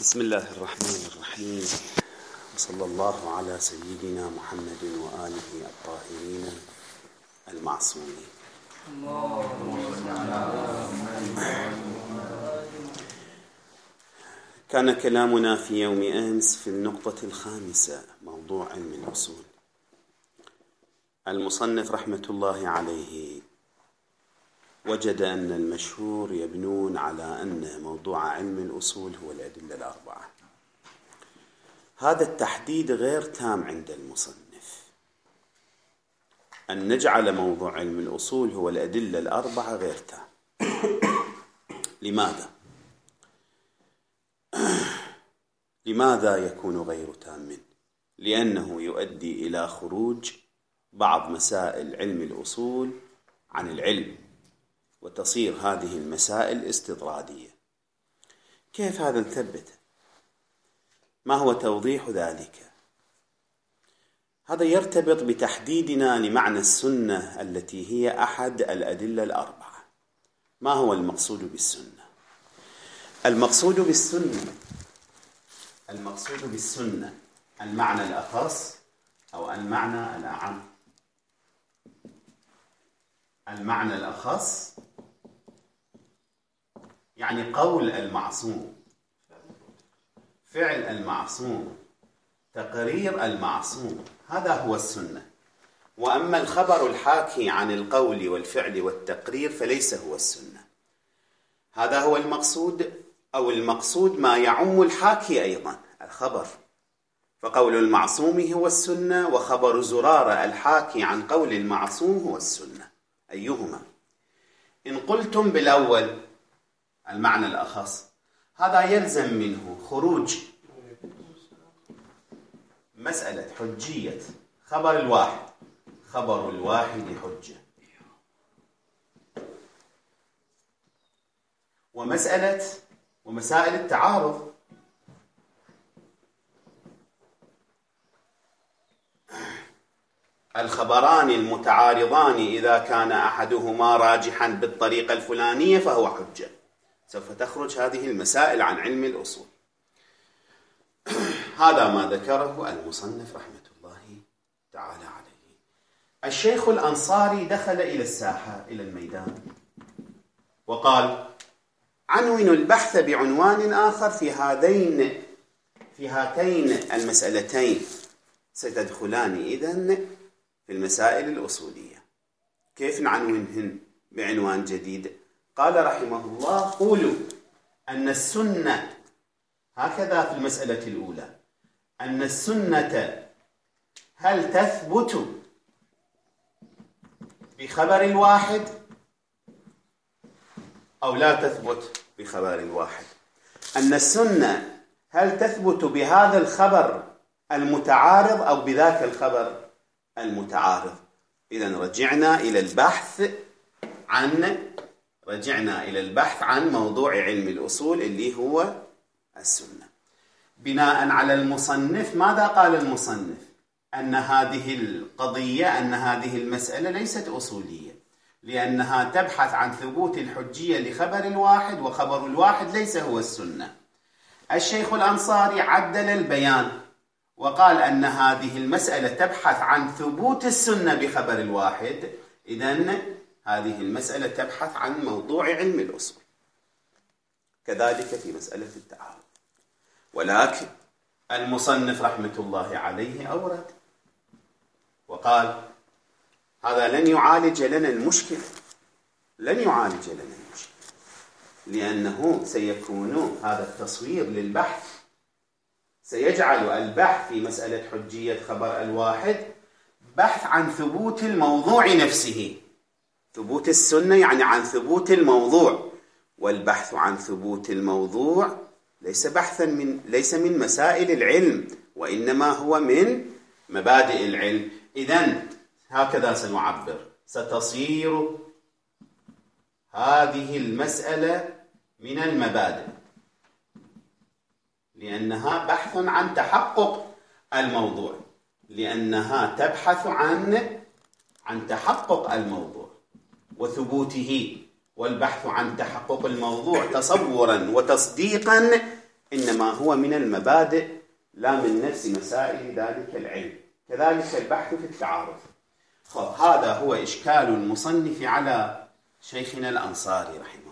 بسم الله الرحمن الرحيم، وصلى الله على سيدنا محمد وآله الطاهرين المعصومين. كان كلامنا في يوم أمس في النقطة الخامسة، موضوع علم الأصول. المصنف رحمة الله عليه وجد أن المشهور يبنون على أن موضوع علم الأصول هو الأدلة الأربعة. هذا التحديد غير تام عند المصنف، أن نجعل موضوع علم الأصول هو الأدلة الأربعة غير تام. لماذا؟ لماذا يكون غير تام؟ لأنه يؤدي إلى خروج بعض مسائل علم الأصول عن العلم، وتصير هذه المسائل استطرادية. كيف هذا نثبته؟ ما هو توضيح ذلك؟ هذا يرتبط بتحديدنا لمعنى السنة التي هي أحد الأدلة الأربعة. ما هو المقصود بالسنة؟ المقصود بالسنة المعنى الأخص أو المعنى الأعم. المعنى الأخص يعني قول المعصوم، فعل المعصوم، تقرير المعصوم، هذا هو السنة. وأما الخبر الحاكي عن القول والفعل والتقرير فليس هو السنة. هذا هو المقصود، أو المقصود ما يعم الحاكي أيضا، الخبر. فقول المعصوم هو السنة، وخبر زرارة الحاكي عن قول المعصوم هو السنة. أيهما؟ إن قلتم بالأول المعنى الأخص، هذا يلزم منه خروج مسألة حجية خبر الواحد. خبر الواحد حجة. ومسائل التعارض. الخبران المتعارضان إذا كان أحدهما راجحا بالطريقة الفلانية فهو حجة. سوف تخرج هذه المسائل عن علم الأصول. هذا ما ذكره المصنف رحمة الله تعالى عليه. الشيخ الأنصاري دخل إلى الساحة، إلى الميدان، وقال: عنون البحث بعنوان آخر في هاتين المسألتين، ستدخلان إذن في المسائل الأصولية. كيف نعنونهن بعنوان جديد؟ قال رحمه الله: قولوا أن السنة، هكذا في المسألة الأولى، أن السنة هل تثبت بخبر الواحد أو لا تثبت بخبر الواحد؟ أن السنة هل تثبت بهذا الخبر المتعارض أو بذاك الخبر المتعارض؟ إذن رجعنا إلى البحث عن موضوع علم الأصول اللي هو السنة. بناء على المصنف، ماذا قال المصنف؟ أن هذه القضية، أن هذه المسألة ليست أصولية، لأنها تبحث عن ثبوت الحجية لخبر الواحد، وخبر الواحد ليس هو السنة. الشيخ الأنصاري عدل البيان وقال أن هذه المسألة تبحث عن ثبوت السنة بخبر الواحد، إذن هذه المسألة تبحث عن موضوع علم الأصول. كذلك في مسألة التعارض. ولكن المصنف رحمة الله عليه أورد وقال: هذا لن يعالج لنا المشكلة، لأنه سيكون هذا التصوير للبحث، سيجعل البحث في مسألة حجية خبر الواحد بحث عن ثبوت الموضوع نفسه. ثبوت السنة يعني عن ثبوت الموضوع، والبحث عن ثبوت الموضوع ليس من مسائل العلم، وإنما هو من مبادئ العلم. إذن هكذا سنعبر، ستصير هذه المسألة من المبادئ، لأنها بحث عن تحقق الموضوع، لأنها تبحث عن تحقق الموضوع وثبوته. والبحث عن تحقق الموضوع تصورا وتصديقا إنما هو من المبادئ لا من نفس مسائل ذلك العلم. كذلك البحث في التعارض. هذا هو إشكال المصنف على شيخنا الأنصاري رحمه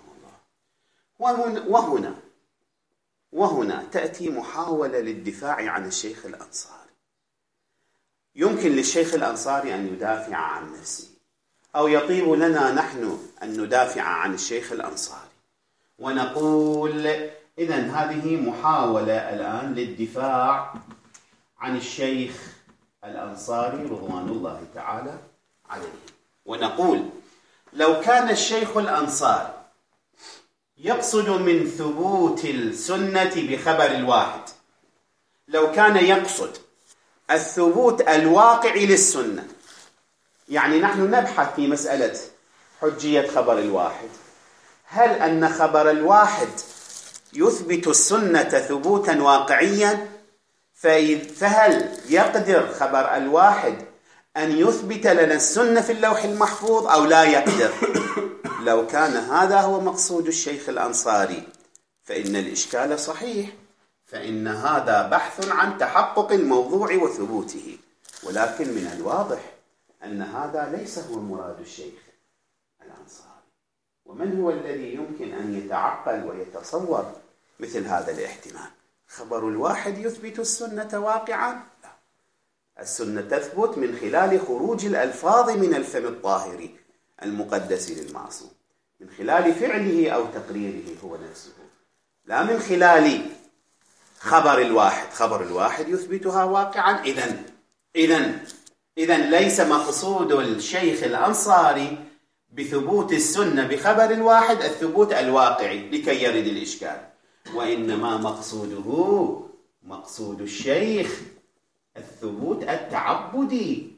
الله. وهنا تأتي محاولة للدفاع عن الشيخ الأنصاري. يمكن للشيخ الأنصاري أن يدافع عن نفسه، أو يطيب لنا نحن أن ندافع عن الشيخ الأنصاري ونقول إذن هذه محاولة الآن للدفاع عن الشيخ الأنصاري رضوان الله تعالى عليه. ونقول لو كان الشيخ الأنصاري يقصد من ثبوت السنة بخبر الواحد، لو كان يقصد الثبوت الواقعي للسنة، يعني نحن نبحث في مسألة حجية خبر الواحد، هل أن خبر الواحد يثبت السنة ثبوتا واقعيا؟ فهل يقدر خبر الواحد أن يثبت لنا السنة في اللوح المحفوظ أو لا يقدر؟ لو كان هذا هو مقصود الشيخ الأنصاري فإن الإشكال صحيح، فإن هذا بحث عن تحقق الموضوع وثبوته، ولكن من الواضح أن هذا ليس هو مراد الشيخ الأنصاري. ومن هو الذي يمكن أن يتعقل ويتصور مثل هذا الاحتمال؟ خبر الواحد يثبت السنة واقعا؟ لا، السنة تثبت من خلال خروج الألفاظ من الفم الطاهر المقدس للمعصوم، من خلال فعله أو تقريره هو نفسه، لا من خلال خبر الواحد. خبر الواحد يثبتها واقعا. إذن ليس مقصود الشيخ الأنصاري بثبوت السنة بخبر الواحد الثبوت الواقعي لكي يرد الإشكال، وإنما مقصود الشيخ الثبوت التعبدي.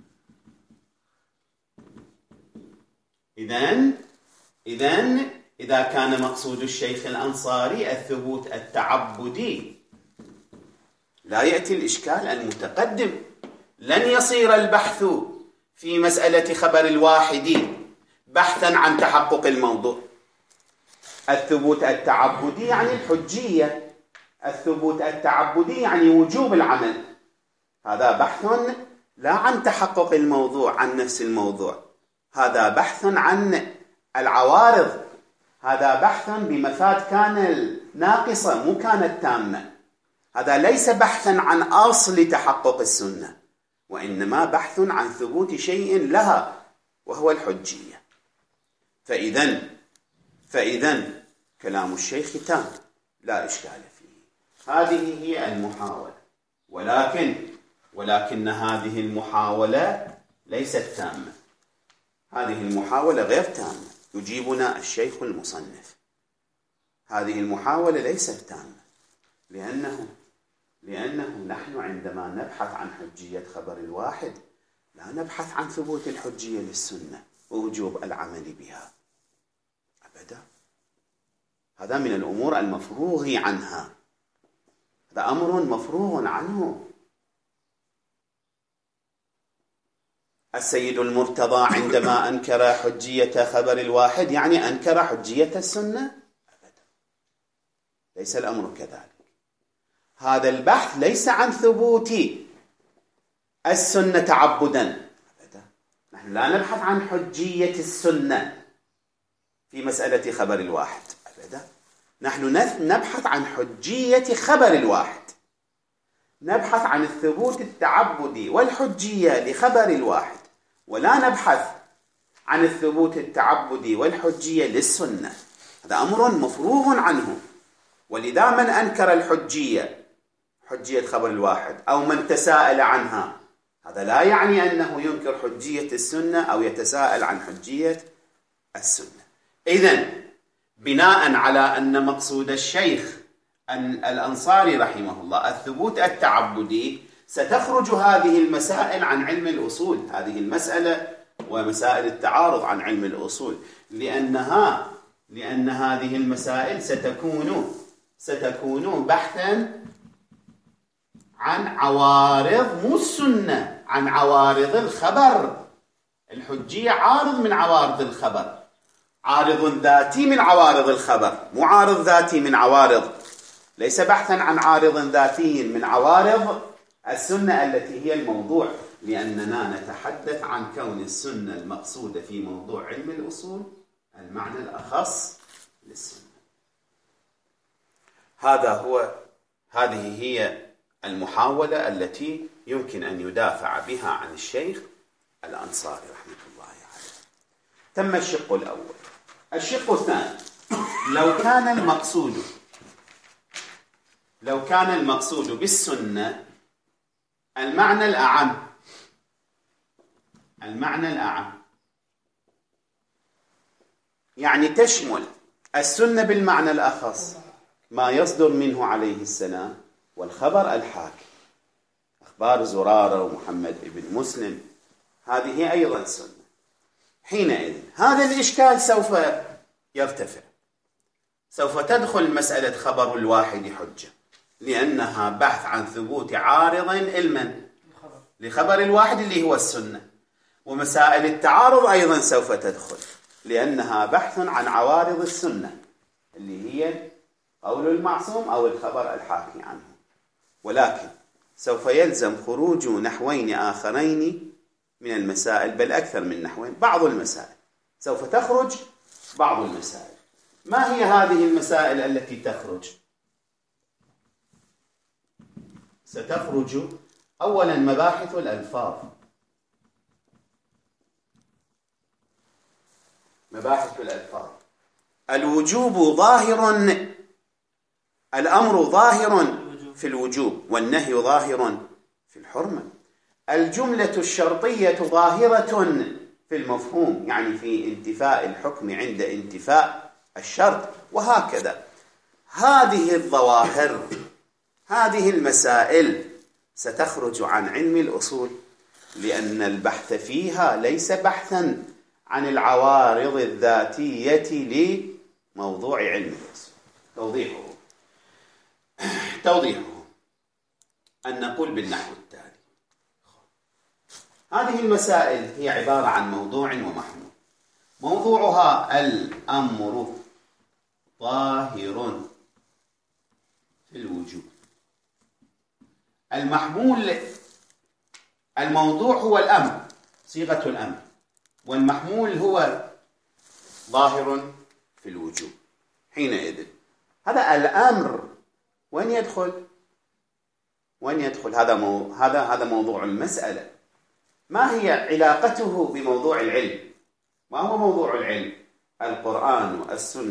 إذا كان مقصود الشيخ الأنصاري الثبوت التعبدي لا يأتي الإشكال المتقدم. لن يصير البحث في مسألة خبر الواحد بحثا عن تحقق الموضوع. الثبوت التعبدي يعني الحجية، الثبوت التعبدي يعني وجوب العمل. هذا بحث لا عن تحقق الموضوع عن نفس الموضوع، هذا بحث عن العوارض، هذا بحث بمفاد كان ناقصة مو كانت تامة. هذا ليس بحثا عن أصل تحقق السنة، وإنما بحث عن ثبوت شيء لها وهو الحجية. فإذن كلام الشيخ تام لا إشكال فيه. هذه هي المحاولة، ولكن هذه المحاولة ليست تامة. هذه المحاولة غير تامة. يجيبنا الشيخ المصنف هذه المحاولة ليست تامة، لأنه نحن عندما نبحث عن حجية خبر الواحد لا نبحث عن ثبوت الحجية للسنة ووجوب العمل بها أبدا. هذا من الأمور المفروغ عنها، هذا أمر مفروغ عنه. السيد المرتضى عندما أنكر حجية خبر الواحد يعني أنكر حجية السنة؟ أبدا، ليس الأمر كذلك. هذا البحث ليس عن ثبوت السنة تعبدا أبدا. نحن لا نبحث عن حجية السنة في مسألة خبر الواحد أبدا. نحن نبحث عن حجية خبر الواحد، نبحث عن الثبوت التعبدي والحجية لخبر الواحد، ولا نبحث عن الثبوت التعبدي والحجية للسنة. هذا أمر مفروغ عنه. ولذا من أنكر حجية خبر الواحد أو من تساءل عنها، هذا لا يعني أنه ينكر حجية السنة أو يتساءل عن حجية السنة. إذن بناء على أن مقصود الشيخ الأنصاري رحمه الله الثبوت التعبدي، ستخرج هذه المسائل عن علم الأصول، هذه المسألة ومسائل التعارض عن علم الأصول، لأن هذه المسائل ستكون بحثا عن عوارض مو السنة، عن عوارض الخبر. الحجية عارض من عوارض الخبر، عارض ذاتي من عوارض الخبر، مو عارض ذاتي من عوارض ليس بحثا عن عارض ذاتي من عوارض السنة التي هي الموضوع، لأننا نتحدث عن كون السنة المقصودة في موضوع علم الأصول المعنى الأخص للسنة. هذه هي المحاولة التي يمكن أن يدافع بها عن الشيخ الأنصاري رحمة الله عليه. تم الشق الأول. الشق الثاني، لو كان المقصود بالسنة المعنى الأعم، يعني تشمل السنة بالمعنى الأخص ما يصدر منه عليه السلام والخبر الحاكي، أخبار زرارة ومحمد ابن مسلم، هذه أيضا سنة. حينئذ هذا الإشكال سوف يرتفع، سوف تدخل مسألة خبر الواحد حجة، لأنها بحث عن ثبوت عارض لخبر الواحد اللي هو السنة، ومسائل التعارض أيضا سوف تدخل، لأنها بحث عن عوارض السنة اللي هي قول المعصوم أو الخبر الحاكي عنه. ولكن سوف يلزم خروج نحوين آخرين من المسائل، بل أكثر من نحوين، بعض المسائل سوف تخرج بعض المسائل. ما هي هذه المسائل التي تخرج؟ ستخرج أولا مباحث الألفاظ، الوجوب ظاهر، الأمر ظاهر في الوجوب والنهي ظاهر في الحرمة، الجملة الشرطية ظاهرة في المفهوم، يعني في انتفاء الحكم عند انتفاء الشرط، وهكذا. هذه الظواهر، هذه المسائل ستخرج عن علم الأصول، لأن البحث فيها ليس بحثا عن العوارض الذاتية لموضوع علم الأصول. توضيحه أن نقول بالنحو التالي: هذه المسائل هي عبارة عن موضوع ومحمول. موضوعها الأمر ظاهر في الوجوب، الموضوع هو الأمر، صيغة الأمر، والمحمول هو ظاهر في الوجوب. حينئذ هذا الأمر وين يدخل؟ هذا موضوع المسألة. ما هي علاقته بموضوع العلم؟ ما هو موضوع العلم؟ القرآن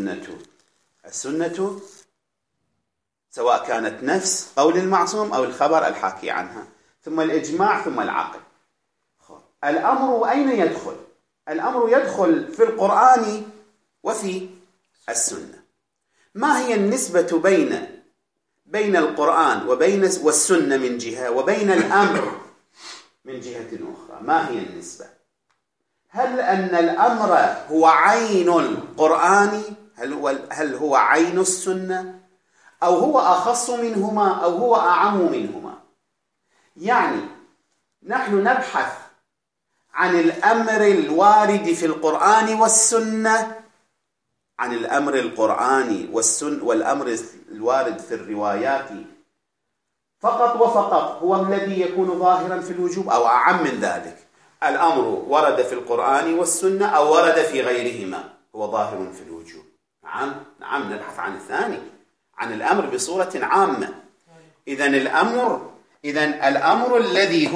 السنة سواء كانت نفس قول المعصوم أو الخبر الحاكي عنها، ثم الإجماع، ثم العقل. الأمر أين يدخل؟ الأمر يدخل في القرآن وفي السنة. ما هي النسبة بين القرآن والسنة من جهة، وبين الأمر من جهة أخرى؟ ما هي النسبة؟ هل أن الأمر هو عين القرآن؟ هل هو عين السنة؟ أو هو أخص منهما؟ أو هو أعم منهما؟ يعني نحن نبحث عن الأمر الوارد في القرآن والسنة، عن الأمر القرآني والأمر الوارد في الروايات فقط وفقط هو الذي يكون ظاهرا في الوجوب، أو أعم من ذلك؟ الأمر ورد في القرآن والسنة أو ورد في غيرهما هو ظاهر في الوجوب. نعم، نبحث عن الثاني، عن الأمر بصورة عامة. إذن الأمر الذي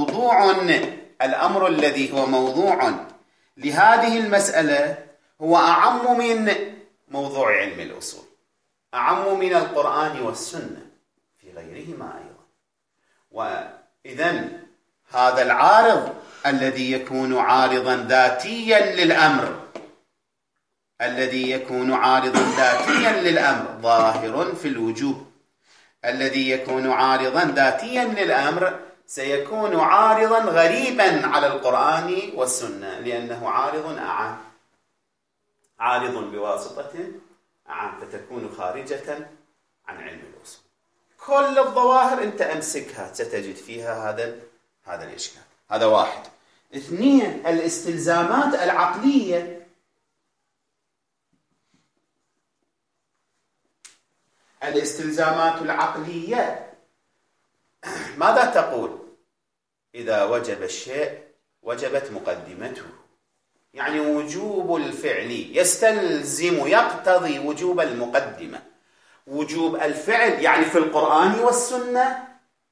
هو موضوع لهذه المسألة هو أعم من موضوع علم الأصول، أعم من القرآن والسنة في غيرهما أيضا. وإذن هذا العارض الذي يكون عارضا ذاتيا للأمر ظاهر في الوجوب، الذي يكون عارضا ذاتيا للأمر سيكون عارضا غريبا على القرآن والسنة، لأنه عارض بواسطة أعم، فتكون خارجة عن علم الأصول. كل الظواهر أنت أمسكها ستجد فيها هذا الإشكال. هذا واحد. اثنين، الاستلزامات العقلية الاستلزامات العقلية ماذا تقول؟ إذا وجب الشيء وجبت مقدمته، يعني وجوب الفعل يستلزم يقتضي وجوب المقدمة. وجوب الفعل يعني في القرآن والسنة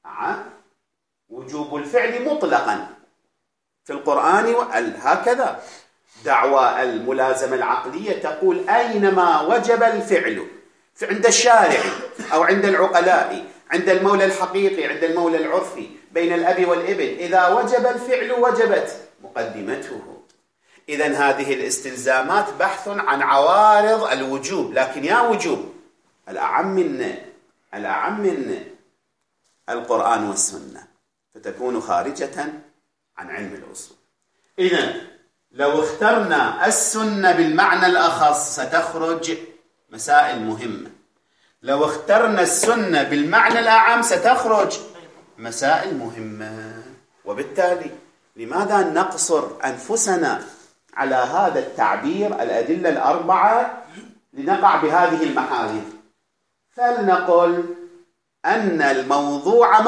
وجوب الفعل مطلقا في القرآن هكذا. دعوى الملازمة العقلية تقول أينما وجب الفعل عند الشارع أو عند العقلاء، عند المولى الحقيقي، عند المولى العرفي، بين الأب والابن، إذا وجب الفعل وجبت مقدمته. إذن هذه الاستلزامات بحث عن عوارض الوجوب، لكن يا وجوب الأعم من القرآن والسنة، فتكون خارجة عن علم الأصول. إذن لو اخترنا السنة بالمعنى الأخص ستخرج مسائل مهمة، لو اخترنا السنة بالمعنى الأعم ستخرج مسائل مهمة. وبالتالي لماذا نقصر أنفسنا على هذا التعبير الأدلة الأربعة لنقع بهذه المحاذير؟ فلنقل أن الموضوع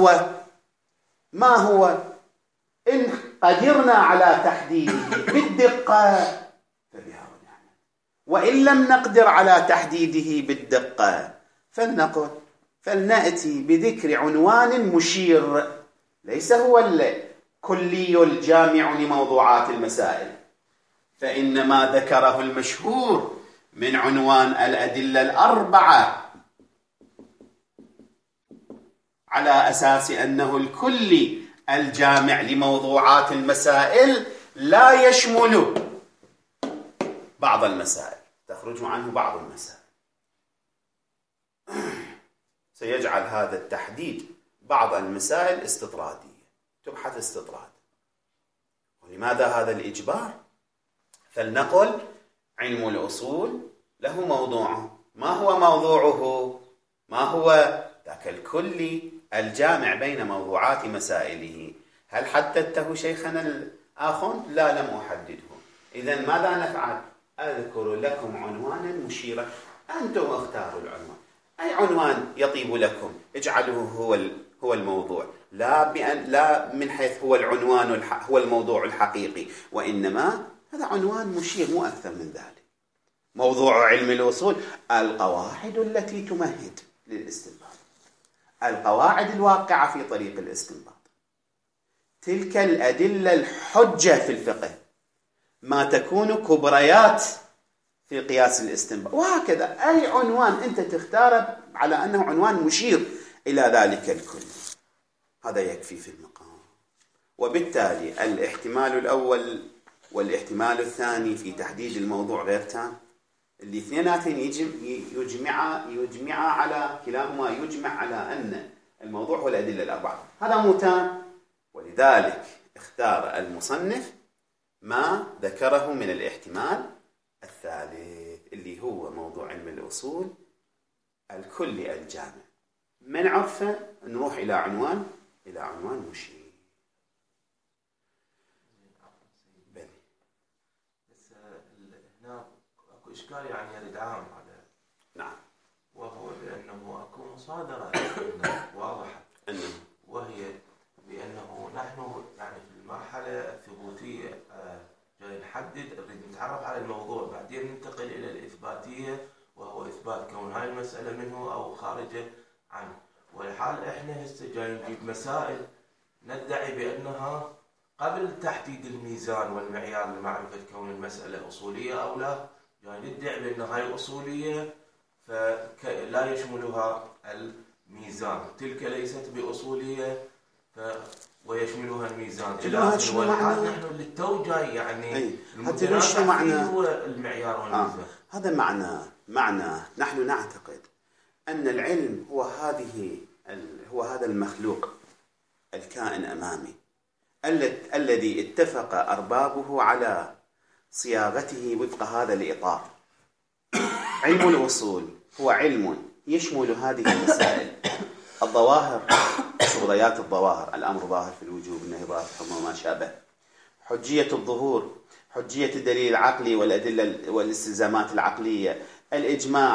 ما هو إن قدرنا على تحديده بالدقة فبها ونعم، وإن لم نقدر على تحديده بالدقة فلنأتي بذكر عنوان مشير ليس هو الكلي الجامع لموضوعات المسائل، فإن ما ذكره المشهور من عنوان الأدلة الأربعة على أساس أنه الكلي الجامع لموضوعات المسائل لا يشمل بعض المسائل، تخرج عنه بعض المسائل. سيجعل هذا التحديد بعض المسائل استطرادية، تبحث استطراد. ولماذا هذا الإجبار؟ فلنقل علم الأصول له موضوعه. ما هو موضوعه؟ ما هو ذاك الكلي الجامع بين موضوعات مسائله. هل حددته شيخنا الآخر؟ لا، لم أحدده. إذن ماذا نفعل؟ أذكر لكم عنوانا مشيرا، أنتم اختاروا العنوان، أي عنوان يطيب لكم اجعلوه هو الموضوع، لا من حيث هو العنوان هو الموضوع الحقيقي، وإنما هذا عنوان مشير مو أكثر من ذلك. موضوع علم الأصول القواعد التي تمهد للاستنباط، القواعد الواقعة في طريق الاستنباط، تلك الأدلة الحجة في الفقه، ما تكون كبريات في قياس الاستنباط، وهكذا. أي عنوان أنت تختاره على أنه عنوان مشير إلى ذلك الكل، هذا يكفي في المقام. وبالتالي الاحتمال الأول والاحتمال الثاني في تحديد الموضوع غير تام، اللي اثنيناتهم يجمع على كلاهما يجمع على أن الموضوع هو الأدلة الأربعة، هذا مو تام. ولذلك اختار المصنف ما ذكره من الاحتمال الثالث اللي هو موضوع علم الأصول الكلي الجامع. من عرفه نروح إلى عنوان مشير. بس هنا اكو اشكال يعني يريد عام على نعم، وهو بانه اكو مصادره واضحه، وهي بانه نحن يعني في المرحله الثبوتيه جاي نحدد نريد نتعرف على الموضوع، بعدين ننتقل الى الاثباتيه وهو اثبات كون هاي المساله منه او خارجه عنه. والحال احنا هسه جاي نجيب مسائل ندعي بانها قبل تحديد الميزان والمعيار لمعرفه كون المساله اصوليه او لا، جاي ندعي بان هاي اصوليه فلا يشملها الميزان، تلك ليست باصوليه ويشملها الميزان. والحال نحن اللي تو جاي يعني المتنازع هو المعيار والميزان. هذا معنى نحن نعتقد أن العلم هو هذا المخلوق الكائن أمامي الذي اتفق أربابه على صياغته وفق هذا الإطار. علم الأصول هو علم يشمل هذه المسائل، الظواهر، قضيات الظواهر، الأمر ظاهر في الوجوب، النهي ظاهر في الحكم وما شابه، حجية الظهور، حجية الدليل العقلي والأدلة والاستلزامات العقلية، الإجماع،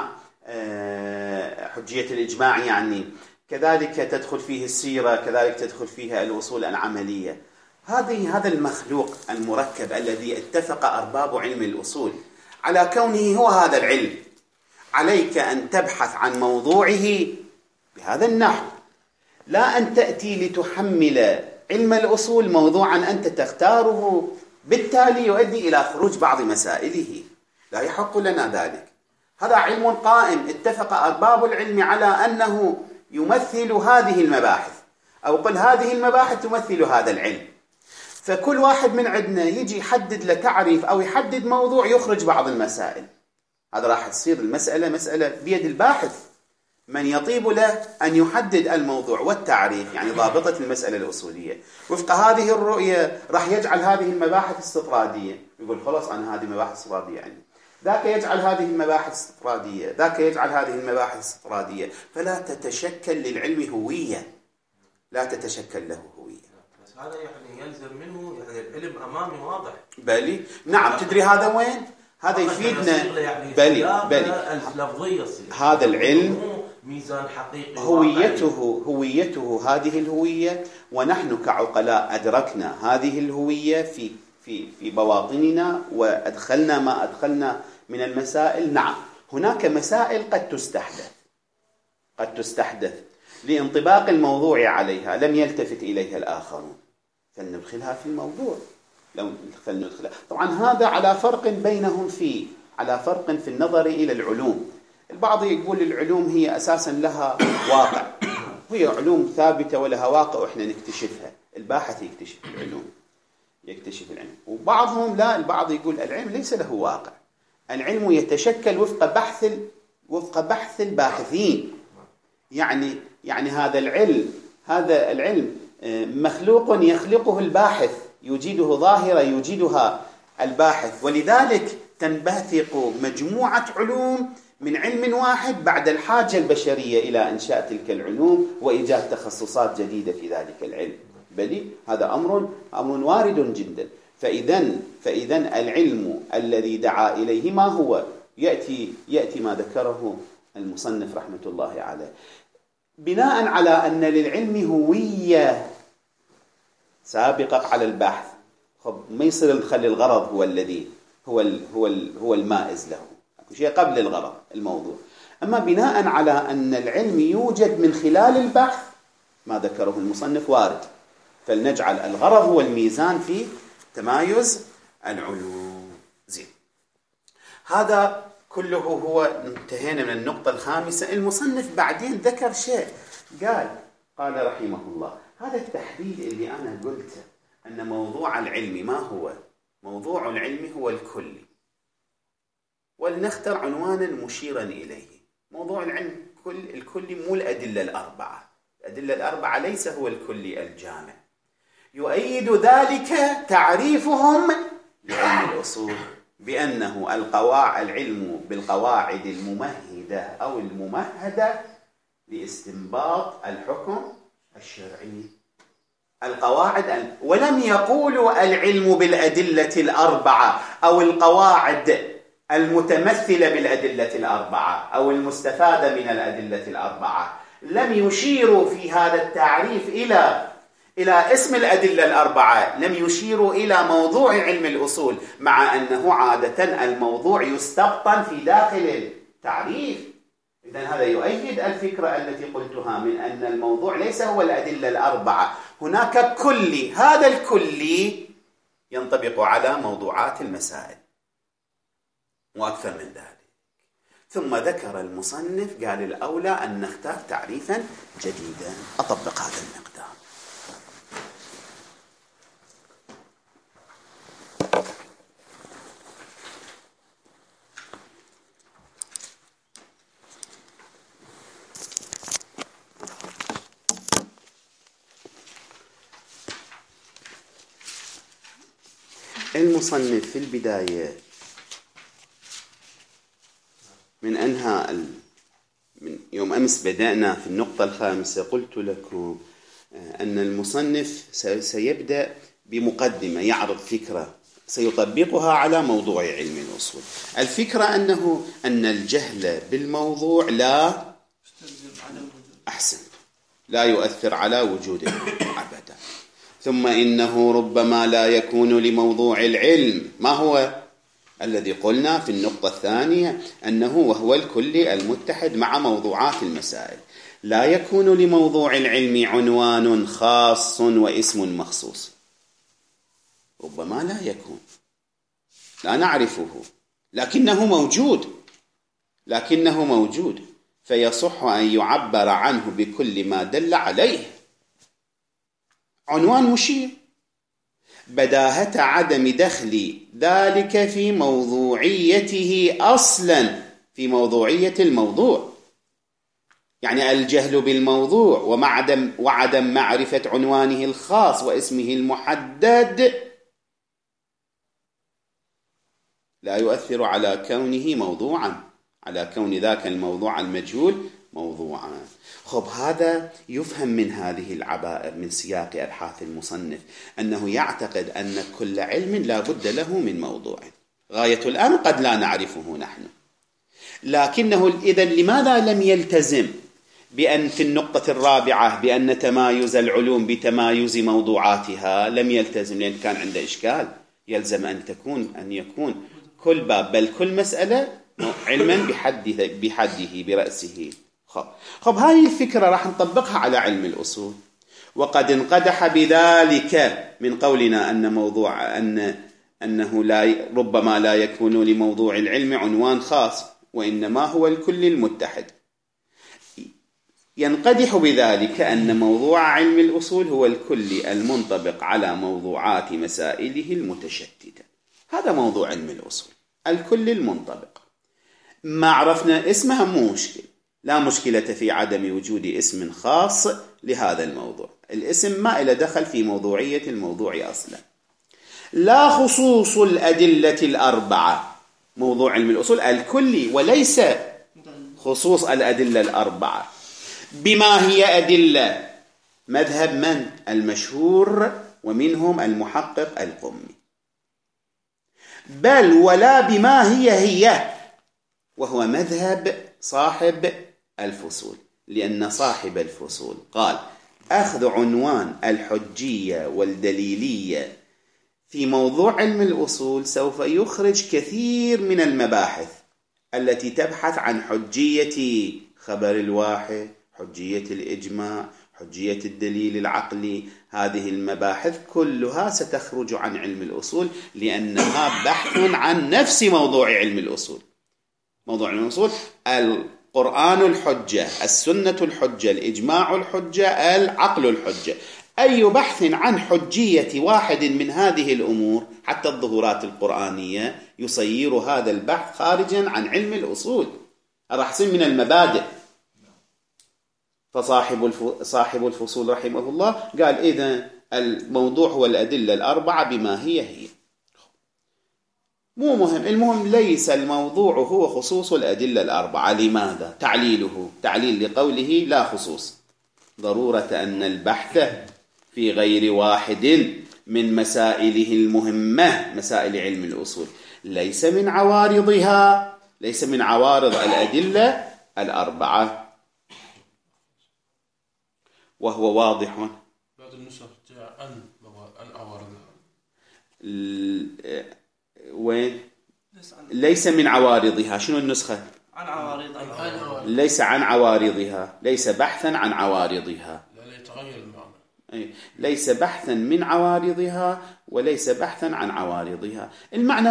حجية الإجماع يعني، كذلك تدخل فيه السيرة، كذلك تدخل فيها الأصول العملية. هذا المخلوق المركب الذي اتفق أرباب علم الأصول على كونه هو هذا العلم، عليك أن تبحث عن موضوعه بهذا النحو، لا أن تأتي لتحمل علم الأصول موضوعا أنت تختاره بالتالي يؤدي إلى خروج بعض مسائله، لا يحق لنا ذلك. هذا علم قائم اتفق أرباب العلم على أنه يمثل هذه المباحث، أو قل هذه المباحث تمثل هذا العلم، فكل واحد من عندنا يجي يحدد له تعريف أو يحدد موضوع يخرج بعض المسائل. هذا راح تصير المسألة مسألة بيد الباحث، من يطيب له أن يحدد الموضوع والتعريف، يعني ضابطة المسألة الأصولية. وفق هذه الرؤية راح يجعل هذه المباحث استطرادية، يقول خلاص أنا هذه مباحث استطرادية عندي، ذاك يجعل هذه المباحث استطرادية، ذاك يجعل هذه المباحث استطرادية، فلا تتشكل للعلم هوية، لا تتشكل له هوية. بس هذا يعني يلزم منه يعني العلم أمامي واضح. بلي نعم، تدري هذا وين؟ هذا يفيدنا. بلي هذا العلم ميزان حقيقي، هويته هذه الهوية، ونحن كعقلاء أدركنا هذه الهوية في بواطننا وأدخلنا ما أدخلنا من المسائل. نعم هناك مسائل قد تستحدث لانطباق الموضوع عليها لم يلتفت إليها الآخرون، فلندخلها في الموضوع. طبعا هذا على فرق بينهم على فرق في النظر إلى العلوم. البعض يقول العلوم هي أساسا لها واقع، هي علوم ثابتة ولها واقع وإحنا نكتشفها، الباحث يكتشف العلم. وبعضهم لا، البعض يقول العلم ليس له واقع، العلم يتشكل وفق بحث الباحثين. يعني هذا العلم مخلوق يخلقه الباحث، يوجده ظاهرة يوجدها الباحث، ولذلك تنبثق مجموعة علوم من علم واحد بعد الحاجة البشرية إلى إنشاء تلك العلوم وإيجاد تخصصات جديدة في ذلك العلم. بل هذا أمر وارد جدا. فإذن العلم الذي دعا إليه ما هو؟ يأتي ما ذكره المصنف رحمة الله عليه، بناء على أن للعلم هوية سابقة على البحث. ما يصير نخلي الغرض هو الذي هو المائز له، شيء قبل الغرض الموضوع. أما بناء على أن العلم يوجد من خلال البحث، ما ذكره المصنف وارد، فلنجعل الغرض هو الميزان في تمايز العلوم. زين، هذا كله هو انتهينا من النقطة الخامسة. المصنف بعدين ذكر شيء، قال رحمه الله هذا التحديد اللي أنا قلته أن موضوع العلم ما هو؟ موضوع العلم هو الكلي، ولنختر عنوانا مشيرا إليه. موضوع العلم الكلي مو الأدلة الأربعة، الأدلة الأربعة ليس هو الكلي الجامع. يؤيد ذلك تعريفهم لعلم الأصول بأنه العلم بالقواعد الممهدة أو الممهدة لاستنباط الحكم الشرعي. القواعد، ولم يقولوا العلم بالأدلة الأربعة أو القواعد المتمثلة بالأدلة الأربعة أو المستفادة من الأدلة الأربعة. لم يشيروا في هذا التعريف إلى اسم الأدلة الأربعة، لم يشيروا إلى موضوع علم الأصول، مع أنه عادة الموضوع يستبطن في داخل التعريف. إذن هذا يؤيد الفكرة التي قلتها من أن الموضوع ليس هو الأدلة الأربعة، هناك كلي، هذا الكلي ينطبق على موضوعات المسائل وأكثر من ذلك. ثم ذكر المصنف قال الأولى أن نختار تعريفا جديدا أطبق هذا المقدار. المصنف في البداية من يوم أمس بدأنا في النقطة الخامسة، قلت لكم أن المصنف سيبدأ بمقدمة، يعرض فكرة سيطبقها على موضوع علم الأصول. الفكرة أن الجهل بالموضوع لا يؤثر على وجوده أبدا. ثم إنه ربما لا يكون لموضوع العلم ما هو الذي قلنا في النقطة الثانية أنه وهو الكل المتحد مع موضوعات المسائل، لا يكون لموضوع العلم عنوان خاص واسم مخصوص، ربما لا يكون، لا نعرفه، لكنه موجود فيصح أن يعبر عنه بكل ما دل عليه. عنوان مشير، بداهة عدم دخل ذلك في موضوعيته أصلا، في موضوعية الموضوع، يعني الجهل بالموضوع وعدم معرفة عنوانه الخاص واسمه المحدد لا يؤثر على كونه موضوعا، على كون ذاك الموضوع المجهول موضوعا. خب هذا يفهم من هذه العبائر من سياق أبحاث المصنف أنه يعتقد أن كل علم لا بد له من موضوع، غاية الأمر قد لا نعرفه نحن، لكنه إذن لماذا لم يلتزم بأن في النقطة الرابعة بأن تمايز العلوم بتمايز موضوعاتها؟ لم يلتزم لأن كان عنده إشكال. يلزم أن يكون كل باب بل كل مسألة علما بحده برأسه. خب هاي الفكرة راح نطبقها على علم الأصول، وقد انقدح بذلك من قولنا أنه ربما لا يكون لموضوع العلم عنوان خاص وإنما هو الكل المتحد. ينقدح بذلك أن موضوع علم الأصول هو الكل المنطبق على موضوعات مسائله المتشتتة. هذا موضوع علم الأصول، الكل المنطبق. ما عرفنا اسمها مو مشكلة، لا مشكلة في عدم وجود اسم خاص لهذا الموضوع، الاسم ما إلى دخل في موضوعية الموضوع أصلا. لا خصوص الأدلة الأربعة، موضوع علم الأصول الكلي وليس خصوص الأدلة الأربعة. بما هي أدلة؟ مذهب من؟ المشهور ومنهم المحقق القمي. بل ولا بما هي وهو مذهب صاحب الفصول، لأن صاحب الفصول قال أخذ عنوان الحجية والدليلية في موضوع علم الأصول سوف يخرج كثير من المباحث التي تبحث عن حجية خبر الواحد، حجية الإجماع، حجية الدليل العقلي. هذه المباحث كلها ستخرج عن علم الأصول لأنها بحث عن نفس موضوع علم الأصول. موضوع علم الأصول القرآن الحجة، السنة الحجة، الإجماع الحجة، العقل الحجة. أي بحث عن حجية واحد من هذه الأمور حتى الظهورات القرآنية يصير هذا البحث خارجا عن علم الأصول. راح يصير من المبادئ. فصاحب الفصول رحمه الله قال إذا الموضوع هو الأدلة الأربعة بما هي. مو مهم، المهم ليس الموضوع هو خصوص الأدلة الأربعة. لماذا؟ تعليل لقوله لا خصوص، ضرورة أن البحث في غير واحد من مسائله المهمة، مسائل علم الأصول، ليس من عوارض الأدلة الأربعة. وهو واضح. بعض النسخ جاء عن عوارضها. وين؟ ليس من عوارضها. شنو النسخة؟ عن عوارضها. ليس عن عوارضها، ليس بحثا عن عوارضها. لا يتغير المعنى. ليس بحثا من عوارضها وليس بحثا عن عوارضها. المعنى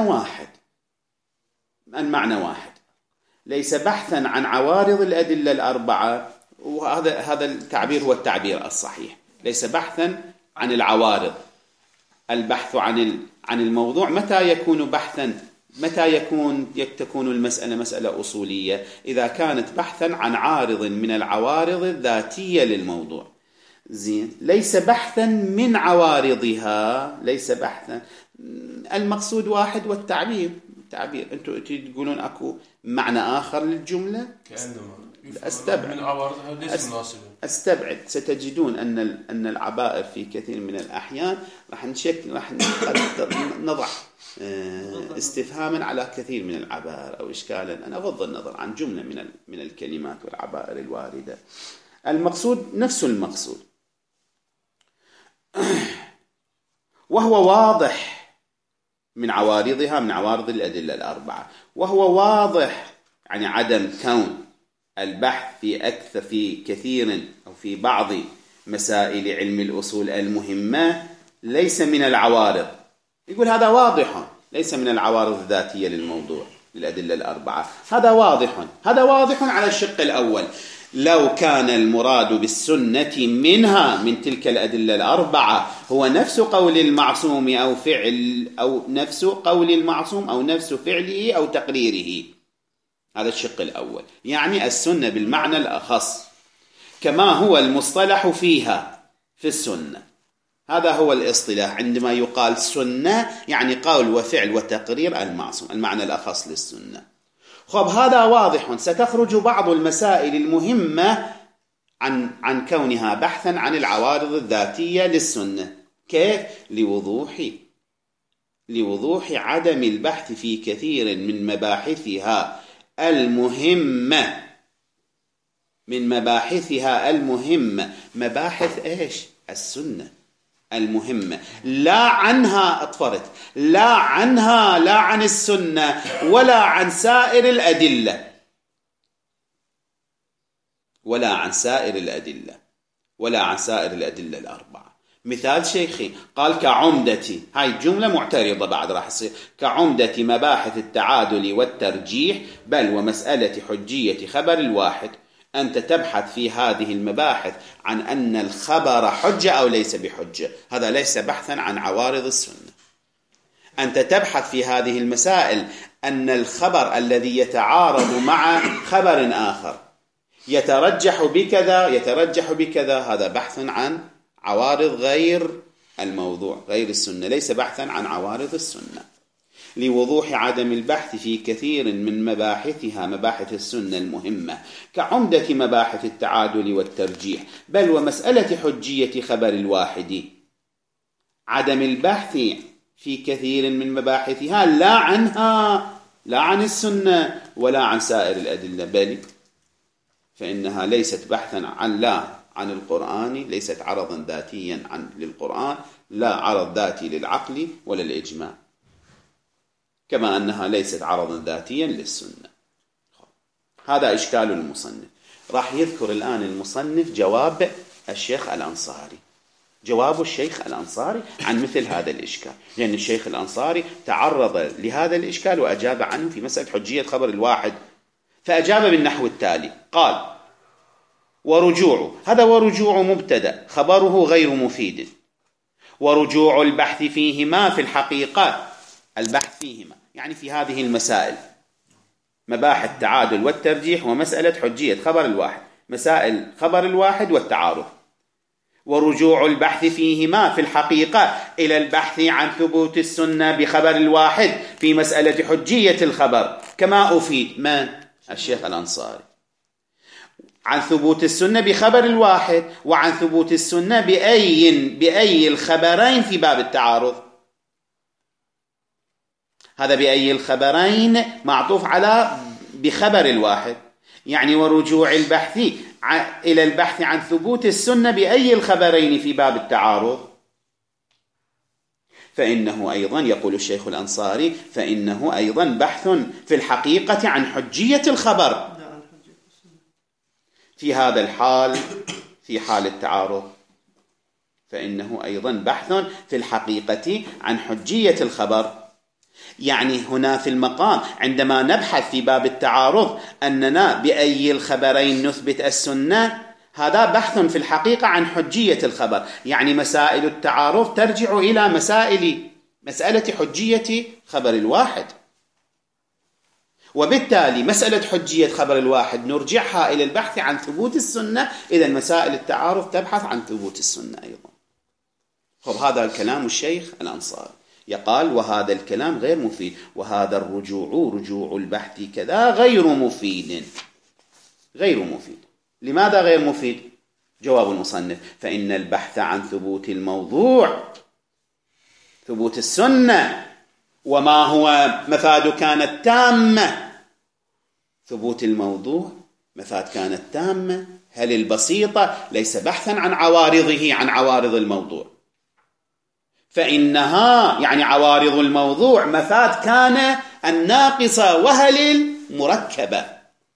واحد. ليس بحثا عن عوارض الأدلة الأربعة، وهذا التعبير هو التعبير الصحيح. ليس بحثا عن العوارض. البحث عن الموضوع متى يكون بحثا؟ متى تكون المسألة مسألة أصولية؟ إذا كانت بحثا عن عارض من العوارض الذاتية للموضوع. زين، ليس بحثا من عوارضها، ليس بحثا. المقصود واحد والتعبير. أنتم تقولون أكو معنى آخر للجملة؟ من عوارضها ليس مناسبا. استبعد. ستجدون أن العبائر في كثير من الأحيان راح نضع استفهاما على كثير من العبائر أو إشكالا. أنا أغض النظر عن جملة من الكلمات والعبائر الواردة. المقصود نفس المقصود، وهو واضح من عوارضها، من عوارض الأدلة الأربعة، وهو واضح يعني عدم كون البحث في كثير أو في بعض مسائل علم الأصول المهمة ليس من العوارض. يقول هذا واضح، ليس من العوارض الذاتية للموضوع للأدلة الأربعة. هذا واضح على الشق الأول. لو كان المراد بالسنة منها من تلك الأدلة الأربعة هو نفس قول المعصوم أو نفس قول المعصوم أو نفس فعله أو تقريره، هذا الشق الأول، يعني السنة بالمعنى الأخص كما هو المصطلح فيها في السنة. هذا هو الاصطلاح عندما يقال سنة، يعني قول وفعل وتقرير المعصوم، المعنى الأخص للسنة. خب هذا واضح. ستخرج بعض المسائل المهمة عن كونها بحثا عن العوارض الذاتية للسنة. كيف؟ لوضوح عدم البحث في كثير من مباحثها المهمة، مباحث إيش؟ السنة المهمة، لا عنها أطفرت، لا عن السنة ولا عن سائر الأدلة، ولا عن سائر الأدلة الأربعة. مثال شيخي قال كعمدة، هاي جملة معترضة بعد راح يصير، كعمدة مباحث التعادل والترجيح بل ومسألة حجية خبر الواحد. أنت تبحث في هذه المباحث عن أن الخبر حجة أو ليس بحجة، هذا ليس بحثا عن عوارض السنة. أنت تبحث في هذه المسائل أن الخبر الذي يتعارض مع خبر آخر يترجح بكذا، هذا بحث عن عوارض غير الموضوع، غير السنة، ليس بحثا عن عوارض السنة. لوضوح عدم البحث في كثير من مباحثها، مباحث السنة المهمة، كعمدة مباحث التعادل والترجيح بل ومسألة حجية خبر الواحد. عدم البحث في كثير من مباحثها لا عن السنة ولا عن سائر الأدلة، بل فإنها ليست بحثا عن القرآن، ليست عرضا ذاتيا للقرآن، لا عرض ذاتي للعقل ولا الإجماع، كما أنها ليست عرضا ذاتيا للسنة. هذا إشكال المصنف. راح يذكر الآن المصنف جواب الشيخ الأنصاري، جواب الشيخ الأنصاري عن مثل هذا الإشكال، لأن الشيخ الأنصاري تعرض لهذا الإشكال وأجاب عنه في مسألة حجية خبر الواحد، فأجاب بالنحو التالي. قال: ورجوع مبتدأ خبره غير مفيد، ورجوع البحث فيهما في الحقيقة، البحث فيهما يعني في هذه المسائل، مباحث التعادل والترجيح ومسألة حجية خبر الواحد، مسائل خبر الواحد والتعارض. ورجوع البحث فيهما في الحقيقة إلى البحث عن ثبوت السنة بخبر الواحد في مسألة حجية الخبر، كما أفيد من الشيخ الأنصاري عن ثبوت السنة بخبر الواحد وعن ثبوت السنة بأي الخبرين في باب التعارض. هذا بأي الخبرين معطوف على بخبر الواحد، يعني ورجوع البحث إلى البحث عن ثبوت السنة بأي الخبرين في باب التعارض، فإنه أيضا يقول الشيخ الأنصاري فإنه أيضا بحث في الحقيقة عن حجية الخبر في هذا الحال، في حال التعارض، فإنه أيضا بحث في الحقيقة عن حجية الخبر. يعني هنا في المقام عندما نبحث في باب التعارض أننا بأي الخبرين نثبت السنة، هذا بحث في الحقيقة عن حجية الخبر، يعني مسائل التعارض ترجع إلى مسألة حجية خبر الواحد، وبالتالي مسألة حجية خبر الواحد نرجعها إلى البحث عن ثبوت السنة، إذا مسائل التعارض تبحث عن ثبوت السنة أيضا. هذا الكلام الشيخ الأنصاري يقال وهذا الكلام غير مفيد، وهذا رجوع البحث كذا غير مفيد. غير مفيد. لماذا غير مفيد؟ جواب المصنف: فإن البحث عن ثبوت الموضوع، ثبوت السنة، وما هو مفاد كانت تامة. ثبوت الموضوع مفاد كانت تامة، هل البسيطة، ليس بحثا عن عوارضه، عن عوارض الموضوع، فإنها يعني عوارض الموضوع مفاد كان الناقصة، وهل المركبة.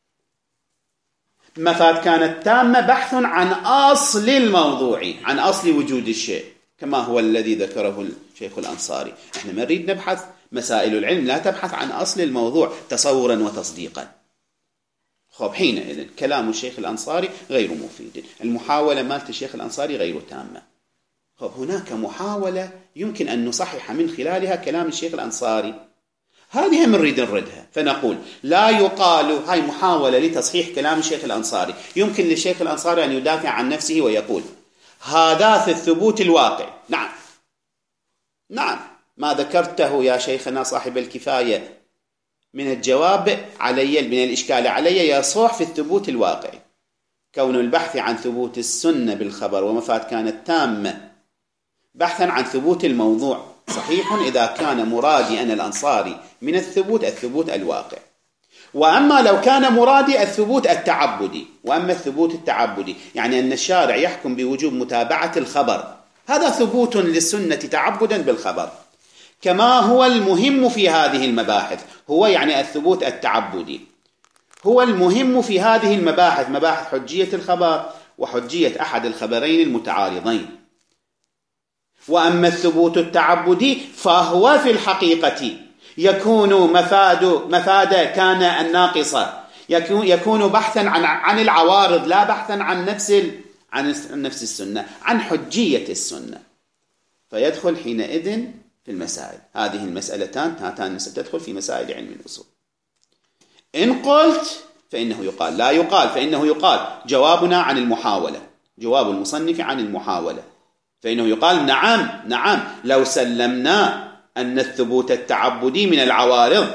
مفاد كانت تامة بحث عن أصل الموضوع، عن أصل وجود الشيء، كما هو الذي ذكره الشيخ الأنصاري. احنا ما نريد نبحث مسائل العلم لا تبحث عن أصل الموضوع تصورا وتصديقا. خب حينئذ كلام الشيخ الأنصاري غير مفيد، المحاولة مالت الشيخ الأنصاري غير تامة. خب هناك محاولة يمكن أن نصحح من خلالها كلام الشيخ الأنصاري، هذه هم نريد نردها، فنقول لا يقال، هاي محاولة لتصحيح كلام الشيخ الأنصاري. يمكن للشيخ الأنصاري أن يدافع عن نفسه ويقول هذا في الثبوت الواقع. نعم ما ذكرته يا شيخنا صاحب الكفاية من الجواب علي، من الإشكال علي، يصح في الثبوت الواقعي. كون البحث عن ثبوت السنة بالخبر ومفاد كانت تامة بحثا عن ثبوت الموضوع صحيح إذا كان مرادي أنا الأنصاري من الثبوت الواقع. وأما لو كان مرادي الثبوت التعبدي، وأما الثبوت التعبدي يعني أن الشارع يحكم بوجوب متابعة الخبر، هذا ثبوت للسنة تعبدا بالخبر، كما هو المهم في هذه المباحث. هو يعني الثبوت التعبدي هو المهم في هذه المباحث، مباحث حجية الخبر وحجية أحد الخبرين المتعارضين. وأما الثبوت التعبدي فهو في الحقيقة يكون مفاد كان الناقصة، يكون بحثا عن العوارض، لا بحثا عن نفس السنة، عن حجية السنة، فيدخل حينئذ في المسائل. هذه المسألتان هاتان ستدخل في مسائل علم الأصول. إن قلت فإنه يقال، لا يقال فإنه يقال. جوابنا عن المحاولة، جواب المصنف عن المحاولة، فإنه يقال نعم لو سلمنا أن الثبوت التعبدي من العوارض،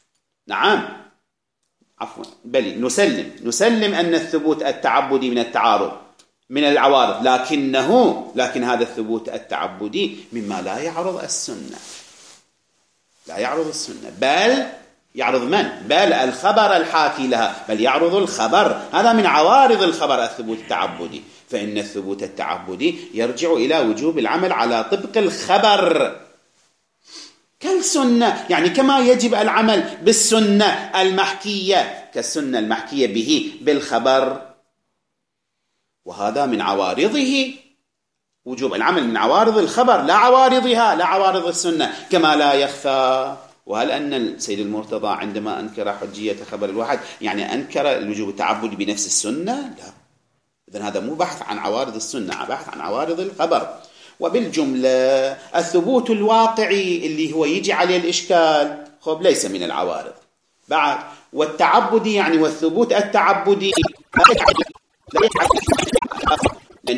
بل نسلم أن الثبوت التعبدي من التعارض من العوارض، لكن هذا الثبوت التعبدي مما لا يعرض السنة، لا يعرض السنة، بل يعرض من؟ بل الخبر الحاكي لها، بل يعرض الخبر، هذا من عوارض الخبر الثبوت التعبدي. فإن الثبوت التعبدي يرجع إلى وجوب العمل على طبق الخبر كالسنة، يعني كما يجب العمل بالسنة المحكية كالسنة المحكية به بالخبر، وهذا من عوارضه، وجوب العمل من عوارض الخبر لا عوارضها، لا عوارض السنة، كما لا يخفى. وهل أن السيد المرتضى عندما أنكر حجية خبر الواحد يعني أنكر الوجوب التعبدي بنفس السنة؟ لا، إذن هذا مو بحث عن عوارض السنة، بحث عن عوارض الخبر. وبالجملة الثبوت الواقعي اللي هو يجي عليه الإشكال خب ليس من العوارض بعد. والتعبدي يعني والثبوت التعبدي لا يجعل لأن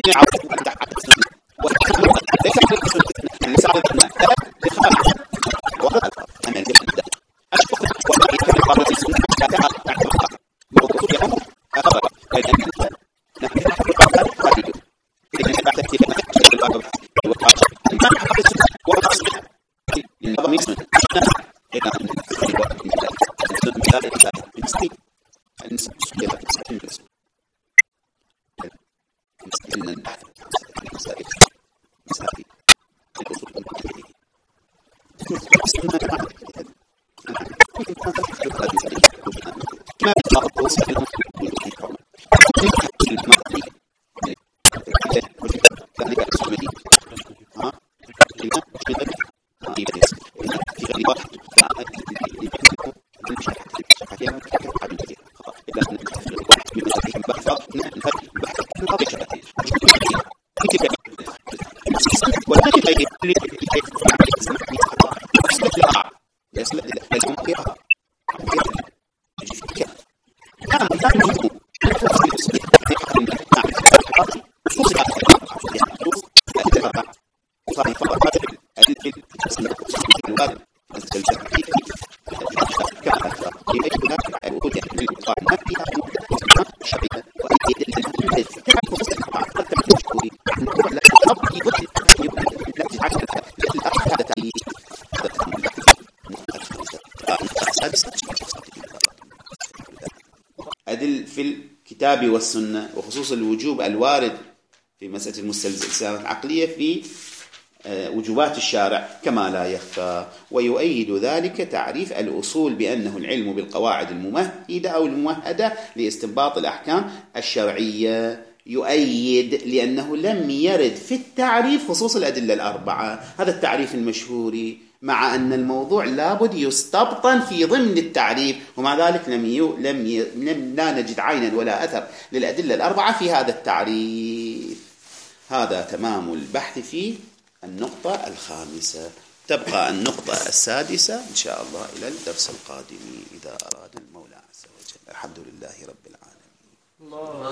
الكتاب والسنة، وخصوص الوجوب الوارد في مسألة المستلزمات العقلية في وجوبات الشارع كما لا يخفى. ويؤيد ذلك تعريف الأصول بأنه العلم بالقواعد الممهدة أو الممهدة لاستنباط الأحكام الشرعية. يؤيد لأنه لم يرد في التعريف خصوص الأدلة الأربعة، هذا التعريف المشهور، مع أن الموضوع لابد يستبطن في ضمن التعريف، ومع ذلك لا نجد عينا ولا أثر للأدلة الأربعة في هذا التعريف. هذا تمام البحث في النقطة الخامسة. تبقى النقطة السادسة إن شاء الله إلى الدرس القادم إذا أراد المولى عز وجل. الحمد لله رب العالمين.